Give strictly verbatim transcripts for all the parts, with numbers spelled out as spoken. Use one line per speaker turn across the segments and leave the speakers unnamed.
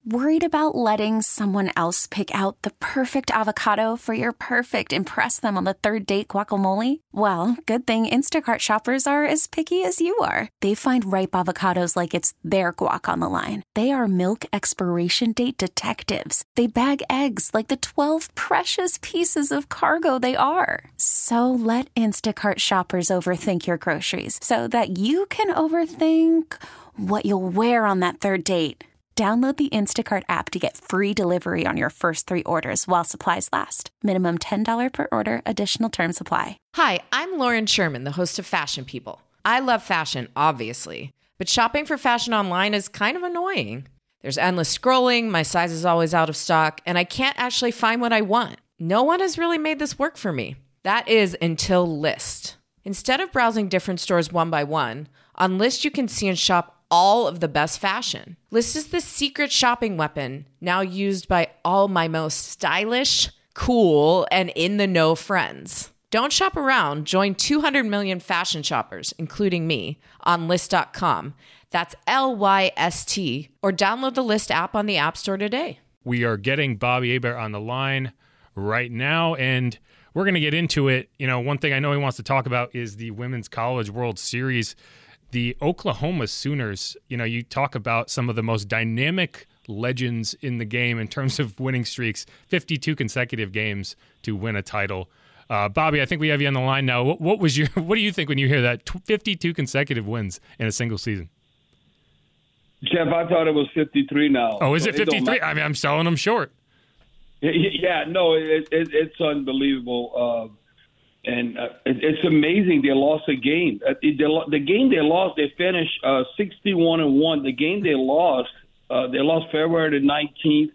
Worried about letting someone else pick out the perfect avocado for your perfect impress them on the third date guacamole? Well, good thing Instacart shoppers are as picky as you are. They find ripe avocados like it's their guac on the line. They are milk expiration date detectives. They bag eggs like the twelve precious pieces of cargo they are. So let Instacart shoppers overthink your groceries so that you can overthink what you'll wear on that third date. Download the Instacart app to get free delivery on your first three orders while supplies last. Minimum ten dollars per order. Additional terms apply.
Hi, I'm Lauren Sherman, the host of Fashion People. I love fashion, obviously, but shopping for fashion online is kind of annoying. There's endless scrolling, my size is always out of stock, and I can't actually find what I want. No one has really made this work for me. That is until Lyst. Instead of browsing different stores one by one, on Lyst you can see and shop all of the best fashion. Lyst is the secret shopping weapon now used by all my most stylish, cool, and in-the-know friends. Don't shop around. Join two hundred million fashion shoppers, including me, on Lyst dot com. That's L Y S T. Or download the Lyst app on the App Store today.
We are getting Bobby Hebert on the line right now, and we're going to get into it. You know, one thing I know he wants to talk about is the Women's College World Series. The Oklahoma Sooners, you know, you talk about some of the most dynamic legends in the game in terms of winning streaks, fifty-two consecutive games to win a title. Uh, Bobby, I think we have you on the line now. What, what was your? What do you think when you hear that fifty-two consecutive wins in a single season?
Jeff, I thought it was fifty-three now.
Oh, is
so
it fifty-three? I mean, I'm selling them short.
Yeah, no, it, it, it's unbelievable. Uh, And uh, it, it's amazing they lost a game. Uh, it, they, the game they lost, they finished uh, sixty-one and one. The game they lost, uh, they lost February the nineteenth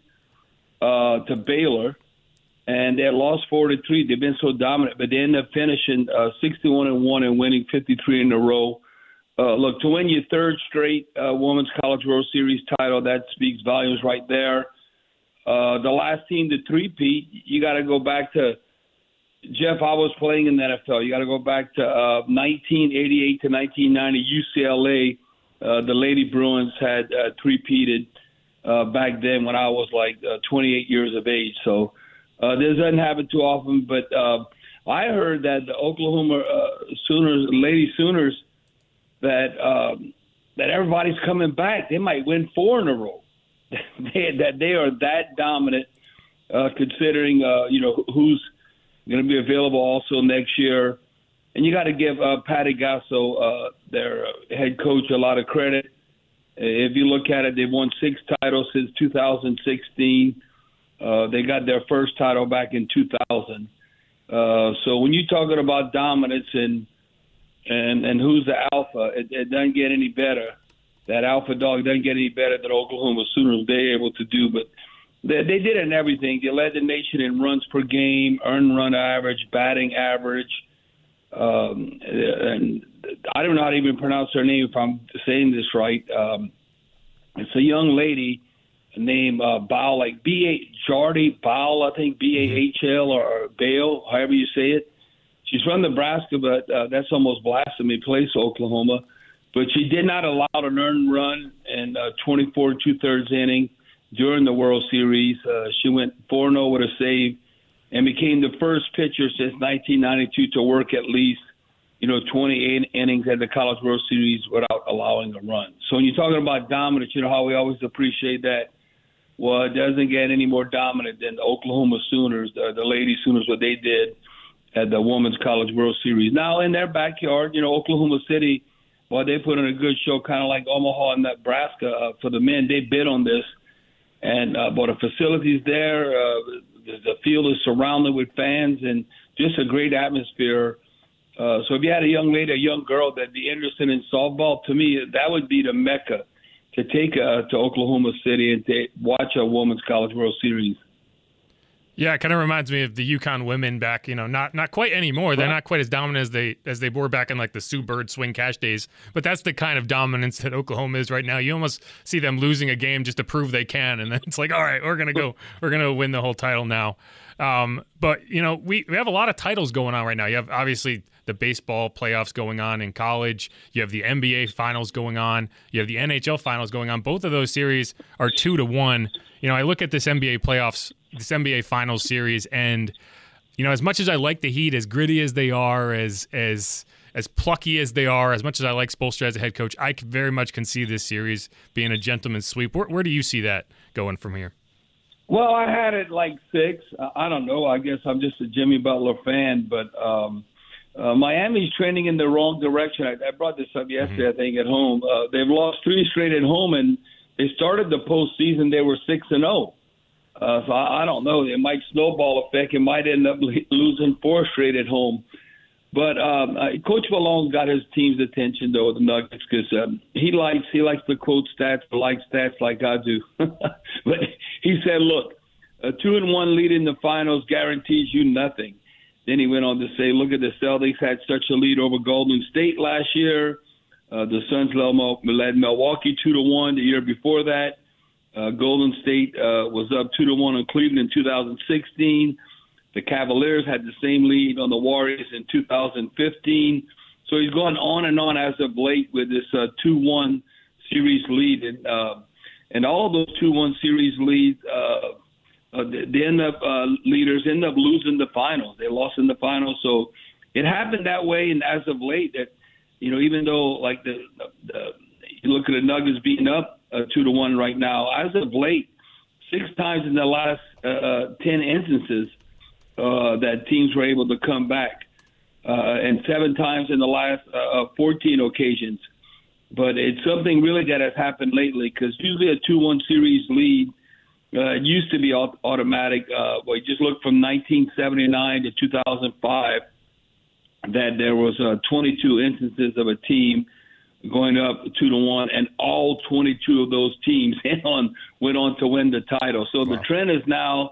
uh, to Baylor, and they lost four to three. They've been so dominant, but they ended up finishing uh, sixty-one and one and winning fifty-three in a row. Uh, look, to win your third straight uh, Women's College World Series title, that speaks volumes right there. Uh, the last team to three-peat, you got to go back to. Jeff, I was playing in the N F L. You got to go back to uh, nineteen eighty-eight to nineteen ninety. U C L A, uh, the Lady Bruins had uh, three-peated uh, back then when I was like uh, twenty-eight years of age. So uh, this doesn't happen too often. But uh, I heard that the Oklahoma uh, Sooners, Lady Sooners, that um, that everybody's coming back. They might win four in a row. they, that they are that dominant, uh, considering uh, you know who's going to be available also next year. And you got to give uh, Patty Gasso, uh, their head coach, a lot of credit. If you look at it, they've won six titles since two thousand sixteen. Uh, they got their first title back in two thousand. Uh, so when you're talking about dominance and and, and who's the alpha, it, it doesn't get any better. That alpha dog doesn't get any better than Oklahoma Sooners they're able to do. But They, they did it in everything. They led the nation in runs per game, earned run average, batting average. Um, and I don't know how to even pronounce her name if I'm saying this right. Um, it's a young lady named uh, Ball, like B A Jardy Ball, I think B A H L or Bale, however you say it. She's from Nebraska, but uh, that's almost blasphemy place, Oklahoma. But she did not allow an earned run in uh, twenty-four and two-thirds inning during the World Series. Uh, she went four and oh with a save and became the first pitcher since nineteen ninety-two to work at least, you know, twenty-eight innings at the College World Series without allowing a run. So when you're talking about dominance, you know how we always appreciate that. Well, it doesn't get any more dominant than the Oklahoma Sooners, the, the Lady Sooners, what they did at the Women's College World Series. Now, in their backyard, you know, Oklahoma City, well, they put on a good show, kind of like Omaha and Nebraska. Uh, for the men, they bid on this. And uh, but the facilities there, uh, the, the field is surrounded with fans and just a great atmosphere. Uh, so if you had a young lady, a young girl that'd be interested in softball, to me, that would be the mecca to take uh, to Oklahoma City and to watch a Women's College World Series.
Yeah, it kind of reminds me of the UConn women back, you know, not not quite anymore. They're not quite as dominant as they as they were back in like the Sue Bird Swing Cash days. But that's the kind of dominance that Oklahoma is right now. You almost see them losing a game just to prove they can, and then it's like, all right, we're gonna go, we're gonna win the whole title now. Um, but you know, we we have a lot of titles going on right now. You have obviously the baseball playoffs going on in college. You have the N B A finals going on. You have the N H L finals going on. Both of those series are two to one. You know, I look at this N B A playoffs, this N B A finals series, and you know, as much as I like the Heat, as gritty as they are, as as as plucky as they are, as much as I like Spoelstra as a head coach, I very much can see this series being a gentleman's sweep. Where, where do you see that going from here?
Well, I had it like six. I don't know. I guess I'm just a Jimmy Butler fan, but um, uh, Miami's trending in the wrong direction. I, I brought this up yesterday, mm-hmm. I think, at home. Uh, they've lost three straight at home, and they started the postseason. They were six and zero. Uh, so I, I don't know. It might snowball effect. It might end up le- losing four straight at home. But um, uh, Coach Malone got his team's attention, though, the Nuggets, because um, he likes he likes to quote stats, like stats like I do. But he said, look, a two and one lead in the finals guarantees you nothing. Then he went on to say, look at the Celtics had such a lead over Golden State last year. Uh, the Suns led Milwaukee two to one the year before that. Uh, Golden State uh, was up two to one on Cleveland in two thousand sixteen. The Cavaliers had the same lead on the Warriors in two thousand fifteen. So he's gone on and on as of late with this uh, two one series lead. And, uh, and all those two one series leads, uh, uh, they end up, uh, leaders end up losing the finals. They lost in the finals. So it happened that way. And as of late, that, you know, even though like the, the, the you look at the Nuggets being up uh, two to one right now, as of late, six times in the last uh, ten instances, Uh, that teams were able to come back, uh, and seven times in the last uh, fourteen occasions. But it's something really that has happened lately, because usually a two one series lead, uh, it used to be automatic. Uh, well, you just look from nineteen seventy-nine to two thousand five, that there was uh, twenty-two instances of a team going up two to one, and all twenty-two of those teams went on, went on to win the title. So wow. The trend is now,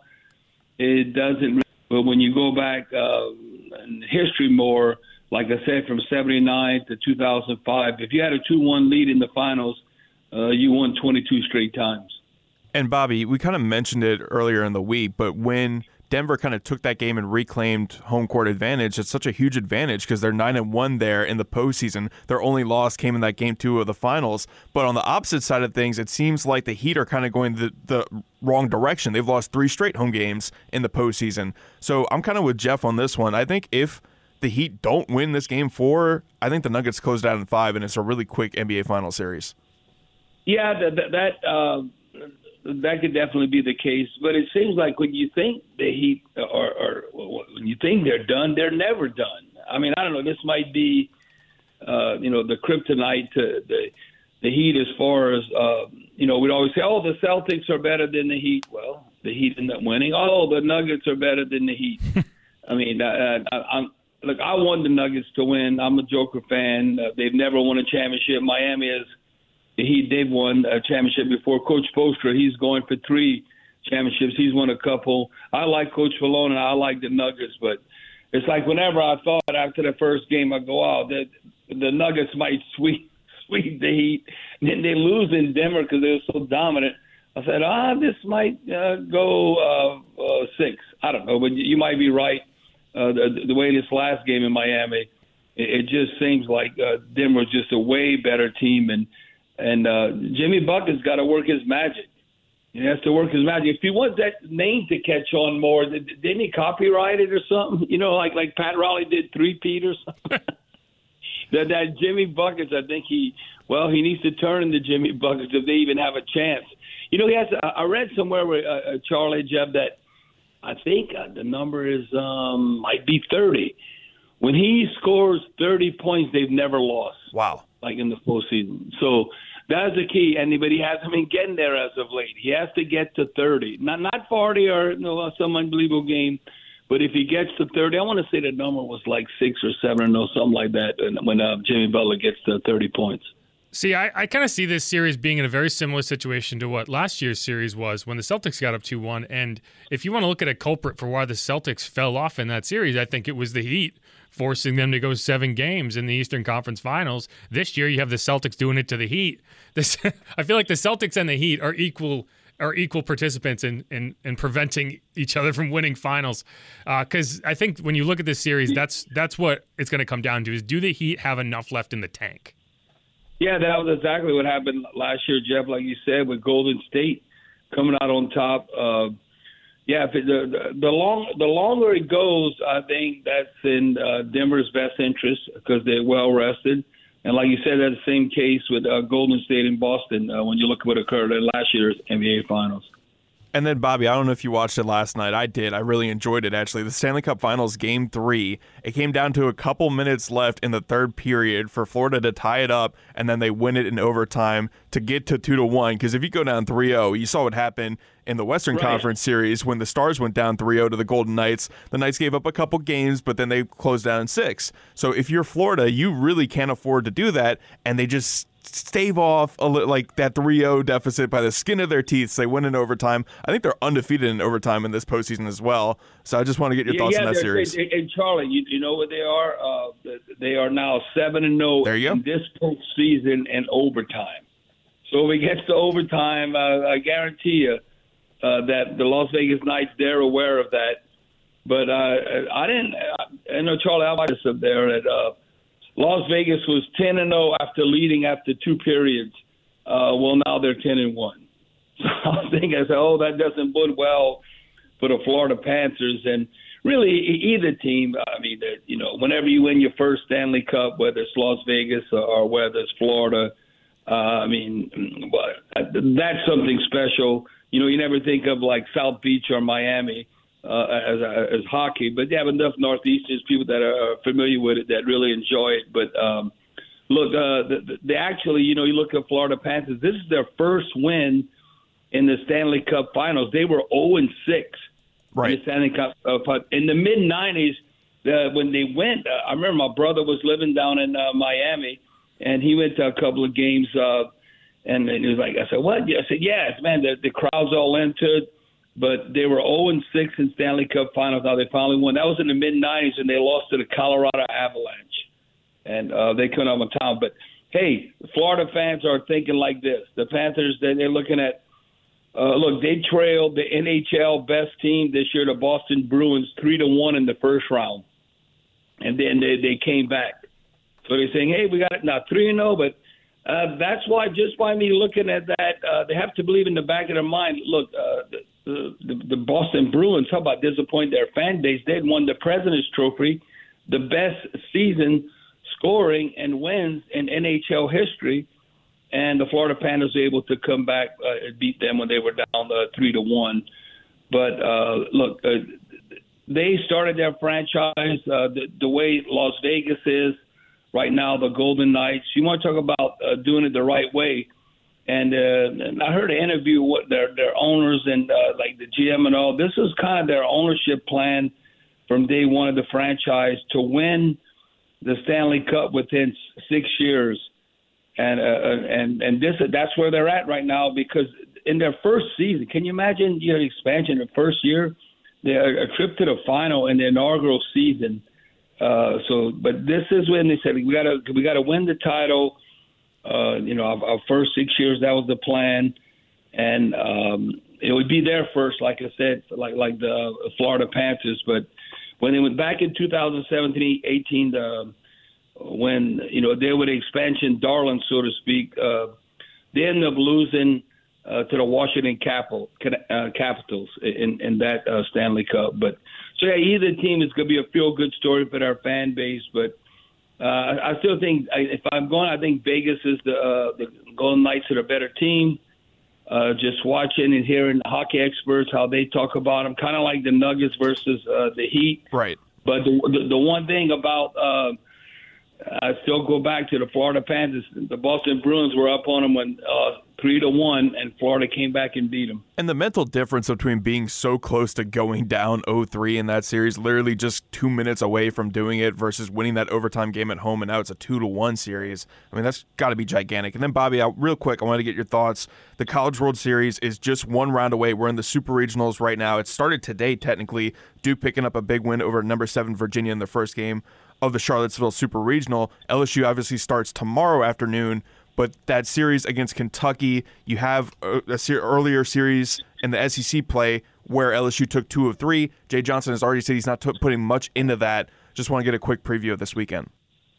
it doesn't really. But when you go back uh, in history more, like I said, from seventy-nine to two thousand five, if you had a two one lead in the finals, uh, you won twenty-two straight times.
And, Bobby, we kind of mentioned it earlier in the week, but when Denver kind of took that game and reclaimed home court advantage, it's such a huge advantage because they're nine and one there in the postseason. Their only loss came in that game two of the finals. But on the opposite side of things, it seems like the Heat are kind of going the, the wrong direction. They've lost three straight home games in the postseason. So I'm kind of with Jeff on this one. I think if the Heat don't win this game four, I think the Nuggets close it out in five, and it's a really quick N B A Finals series.
Yeah, that that, that uh... that could definitely be the case, but it seems like when you think the Heat are, are when you think they're done, they're never done. I mean, I don't know. This might be, uh, you know, the kryptonite to the the Heat as far as uh, you know. We'd always say, "Oh, the Celtics are better than the Heat." Well, the Heat end up winning. Oh, the Nuggets are better than the Heat. I mean, I, I, I'm look. I want the Nuggets to win. I'm a Joker fan. Uh, they've never won a championship. Miami is. He they've won a championship before. Coach Spoelstra, he's going for three championships. He's won a couple. I like Coach Malone, and I like the Nuggets, but it's like whenever I thought after the first game, I go, oh, the, the Nuggets might sweep, sweep the Heat. And then they lose in Denver because they were so dominant. I said, ah, this might uh, go uh, uh, six. I don't know, but you might be right. Uh, the, the way this last game in Miami, it, it just seems like uh, Denver's just a way better team, and And uh, Jimmy Bucket's got to work his magic. He has to work his magic. If he wants that name to catch on more, didn't he copyright it or something? You know, like like Pat Riley did three-peat or something. that, that Jimmy Buckets, I think he, well, he needs to turn into Jimmy Buckets if they even have a chance. You know, he has. I read somewhere where uh, Charlie Jeb that I think uh, the number is um, might be thirty. When he scores thirty points, they've never lost.
Wow.
Like in the postseason. So that's the key. And but he hasn't been getting there as of late. He has to get to thirty. Not not forty or you know, some unbelievable game. But if he gets to thirty, I want to say the number was like six or seven or something like that when uh, Jimmy Butler gets to thirty points.
See, I, I kind of see this series being in a very similar situation to what last year's series was when the Celtics got up two one. And if you want to look at a culprit for why the Celtics fell off in that series, I think it was the Heat forcing them to go seven games in the Eastern Conference Finals. This year, you have the Celtics doing it to the Heat. This, I feel like the Celtics and the Heat are equal are equal participants in in, in preventing each other from winning finals. Because uh, I think when you look at this series, that's that's what it's going to come down to: is do the Heat have enough left in the tank?
Yeah, that was exactly what happened last year, Jeff. Like you said, with Golden State coming out on top. Uh, yeah, if it, the, the the long the longer it goes, I think that's in uh, Denver's best interest because they're well rested. And like you said, that's the same case with uh, Golden State and Boston uh, when you look at what occurred in last year's N B A Finals.
And then, Bobby, I don't know if you watched it last night. I did. I really enjoyed it, actually. The Stanley Cup Finals Game three, it came down to a couple minutes left in the third period for Florida to tie it up, and then they win it in overtime to get to two to one. Because if you go down three oh, you saw what happened in the Western right. Conference Series when the Stars went down three oh to the Golden Knights. The Knights gave up a couple games, but then they closed down in six. So if you're Florida, you really can't afford to do that, and they just stave off a li- like that three oh deficit by the skin of their teeth. So they win in overtime. I think they're undefeated in overtime in this postseason as well. So I just want to get your
yeah,
thoughts
yeah,
on that series.
And, and Charlie, you, you know what they are? Uh, they are now seven and zero in this postseason and overtime. So if it gets to overtime, uh, I guarantee you uh, that the Las Vegas Knights, they're aware of that. But uh, I didn't. I know, Charlie, I watched up there at. Uh, Las Vegas was ten and zero after leading after two periods. Uh, well, now they're ten and one. So I was thinking, I said, oh, that doesn't bode well for the Florida Panthers. And really, either team. I mean, you know, whenever you win your first Stanley Cup, whether it's Las Vegas or, or whether it's Florida, uh, I mean, that's something special. You know, you never think of like South Beach or Miami. Uh, as as hockey, but they have enough Northeasterners, people that are familiar with it, that really enjoy it. But um, look, uh, the, the actually, you know, you look at Florida Panthers. This is their first win in the Stanley Cup Finals. They were zero and six
right.
in the Stanley Cup. Uh, in the mid nineties, uh, when they went, uh, I remember my brother was living down in uh, Miami, and he went to a couple of games. Uh, and, and he was like, I said, what? I said, yes, man. The, the crowd's all into it. But they were zero and six in Stanley Cup Finals. Now they finally won. That was in the mid nineties, and they lost to the Colorado Avalanche, and uh, they couldn't have a town. But hey, Florida fans are thinking like this: the Panthers, they're looking at. Uh, look, they trailed the N H L best team this year, the Boston Bruins, three to one in the first round, and then they they came back. So they're saying, hey, we got it now three and zero, but. Uh, that's why, just by me looking at that, uh, they have to believe in the back of their mind. Look, uh, the, the, the Boston Bruins, how about disappoint their fan base? They had won the President's Trophy, the best season scoring and wins in N H L history, and the Florida Panthers were able to come back uh, and beat them when they were down uh, three to one. But uh, look, uh, they started their franchise uh, the, the way Las Vegas is. Right now, the Golden Knights. You want to talk about uh, doing it the right way. And, uh, and I heard an interview with their, their owners and uh, like the G M and all. This is kind of their ownership plan from day one of the franchise to win the Stanley Cup within six years. And uh, and and this that's where they're at right now because in their first season, can you imagine your expansion the first year? They're a trip to the final in the inaugural season. Uh, so, but this is when they said we got to we got to win the title. Uh, you know, our, our first six years that was the plan, and um, it would be their first, like I said, like like the Florida Panthers. But when they went back in two thousand seventeen, eighteen, uh, when you know they were the expansion darlings, so to speak, uh, they ended up losing uh, to the Washington Capital, uh, Capitals in in that uh, Stanley Cup, but. So, yeah, either team is going to be a feel-good story for their fan base. But uh, I still think, if I'm going, I think Vegas is the, uh, the Golden Knights are the better team. Uh, just watching and hearing hockey experts, how they talk about them, kind of like the Nuggets versus uh, the Heat.
Right.
But the, the, the one thing about uh, I still go back to the Florida Panthers. The Boston Bruins were up on them when uh, three to one, and Florida came back and beat them.
And the mental difference between being so close to going down oh three in that series, literally just two minutes away from doing it, versus winning that overtime game at home, and now it's a two to one series. I mean, that's got to be gigantic. And then, Bobby, out real quick, I want to get your thoughts. The College World Series is just one round away. We're in the Super Regionals right now. It started today, technically. Duke picking up a big win over number seven Virginia in the first game of the Charlottesville Super Regional. L S U obviously starts tomorrow afternoon, but that series against Kentucky, you have a, a ser- earlier series in the S E C play where L S U took two of three. Jay Johnson has already said he's not t- putting much into that. Just want to get a quick preview of this weekend.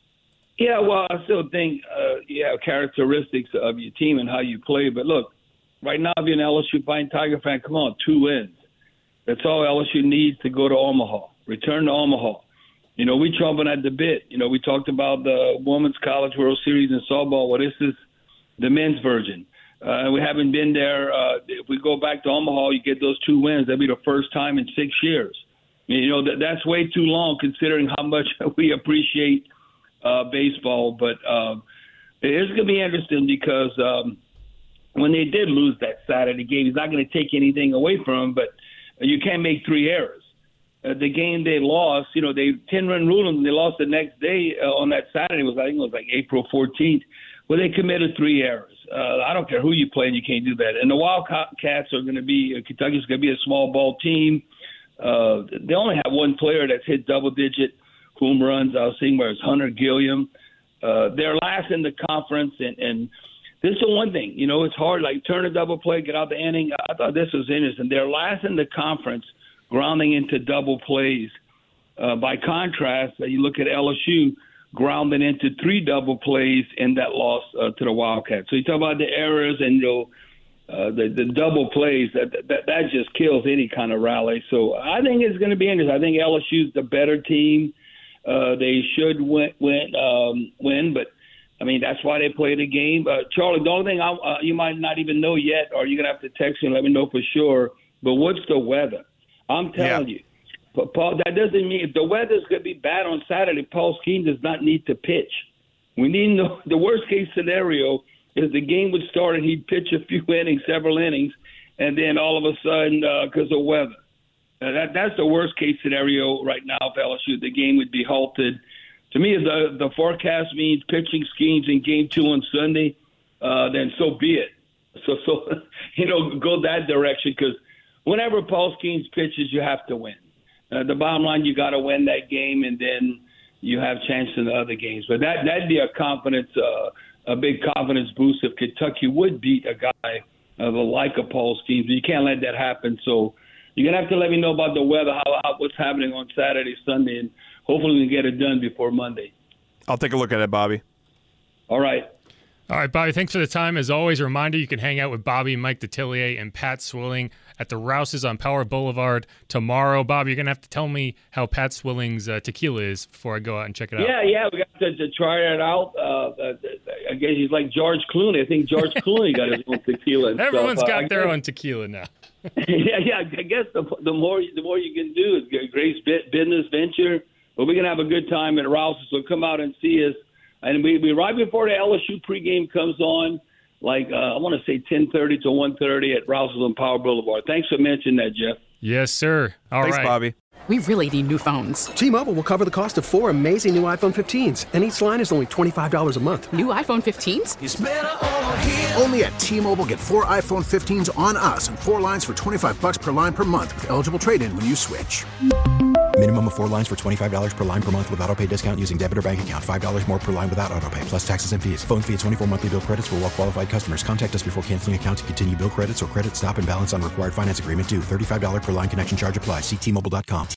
Yeah, well, I still think uh, you have characteristics of your team and how you play. But look, right now, if you're an L S U Fighting Tiger fan, come on, two wins. That's all L S U needs to go to Omaha. Return to Omaha. You know, we chomping at the bit. You know, we talked about the Women's College World Series in softball. Well, this is the men's version. Uh, we haven't been there. Uh, if we go back to Omaha, you get those two wins. That'll be the first time in six years. You know, that, that's way too long considering how much we appreciate uh, baseball. But uh, it's going to be interesting because um, when they did lose that Saturday game, he's not going to take anything away from him, but you can't make three errors. Uh, the game they lost, you know, they ten-run ruled them. They lost the next day uh, on that Saturday. It was, I think it was like April fourteenth, where they committed three errors. Uh, I don't care who you play, and you can't do that. And the Wildcats are going to be uh, – Kentucky's going to be a small ball team. Uh, they only have one player that's hit double-digit home runs. I was seeing where it's Hunter Gilliam. Uh, they're last in the conference, and, and this is the one thing. You know, it's hard, like turn a double play, get out the inning. I thought this was interesting. They're last in the conference, grounding into double plays. Uh, by contrast, uh, you look at L S U grounding into three double plays in that loss uh, to the Wildcats. So you talk about the errors and you know, uh, the, the double plays, that, that that just kills any kind of rally. So I think it's going to be interesting. I think L S U's the better team. Uh, they should win, win, um, win, but, I mean, that's why they play the game. Uh, Charlie, the only thing I, uh, you might not even know yet, or you're going to have to text me and let me know for sure, but what's the weather? I'm telling yeah. you, but Paul, that doesn't mean if the weather's going to be bad on Saturday, Paul Skeens does not need to pitch. We need to know the worst case scenario is the game would start and he'd pitch a few innings, several innings, and then all of a sudden, because uh, of weather. Uh, that that's the worst case scenario right now for L S U. The game would be halted. To me, if the the forecast means pitching schemes in Game Two on Sunday, uh, then so be it. So so you know, go that direction because. Whenever Paul Skeens pitches, you have to win. Uh, the bottom line, you got to win that game, and then you have chance in the other games. But that that'd be a confidence, uh, a big confidence boost if Kentucky would beat a guy of a like a Paul Skeens. You can't let that happen. So you're gonna have to let me know about the weather, how, how what's happening on Saturday, Sunday, and hopefully we can get it done before Monday.
I'll take a look at it, Bobby.
All right.
All right, Bobby, thanks for the time. As always, a reminder, you can hang out with Bobby, Mike Detillier, and Pat Swilling at the Rouse's on Power Boulevard tomorrow. Bobby, you're going to have to tell me how Pat Swilling's uh, tequila is before I go out and check it out.
Yeah, yeah, we got to, to try it out. Uh, I guess he's like George Clooney. I think George Clooney got his own tequila and
Everyone's
stuff.
got
uh,
their
guess,
own tequila now.
yeah, yeah, I guess the, the more the more you can do is a great business venture. But we're going to have a good time at Rouse's, so come out and see us. And we, we right before the L S U pregame comes on, like uh, I want to say ten thirty to one thirty at Rouse's on Power Boulevard. Thanks for mentioning that, Jeff.
Yes, sir. All
Thanks,
right.
Bobby.
We really need new phones.
T-Mobile will cover the cost of four amazing new iPhone fifteens, and each line is only twenty-five dollars a month.
New iPhone fifteens?
It's better over here. Only at T-Mobile, get four iPhone fifteens on us and four lines for twenty-five dollars per line per month with eligible trade-in when you switch.
Minimum of four lines for twenty-five dollars per line per month with autopay discount using debit or bank account. five dollars more per line without autopay, plus taxes and fees. Phone fee at twenty-four monthly bill credits for well-qualified customers. Contact us before canceling account to continue bill credits or credit stop and balance on required finance agreement due. thirty-five dollars per line connection charge applies. See T Mobile dot com.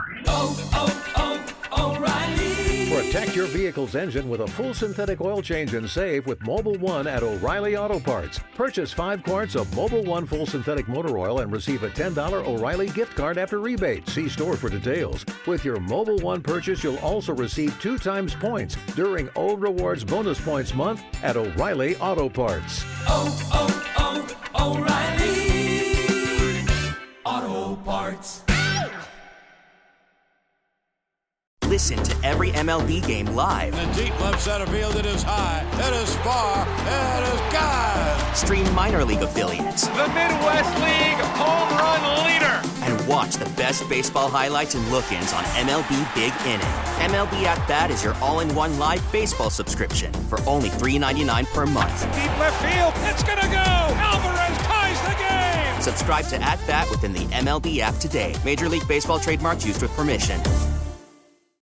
Oh, oh, oh, O'Reilly.
Protect your vehicle's engine with a full synthetic oil change and save with Mobil one at O'Reilly Auto Parts. Purchase five quarts of Mobil one full synthetic motor oil and receive a ten dollars O'Reilly gift card after rebate. See store for details. With your Mobil one purchase, you'll also receive two times points during O Rewards Bonus Points Month at O'Reilly Auto Parts.
Oh, oh, oh, O'Reilly Auto Parts.
Listen to every M L B game live.
In the deep left center field, it is high, it is far, it is gone.
Stream minor league affiliates.
The Midwest League home run leader.
And watch the best baseball highlights and look-ins on M L B Big Inning. M L B At Bat is your all-in-one live baseball subscription for only three ninety-nine per month.
Deep left field, it's gonna go. Alvarez ties the game.
Subscribe to At Bat within the M L B app today. Major League Baseball trademarks used with permission.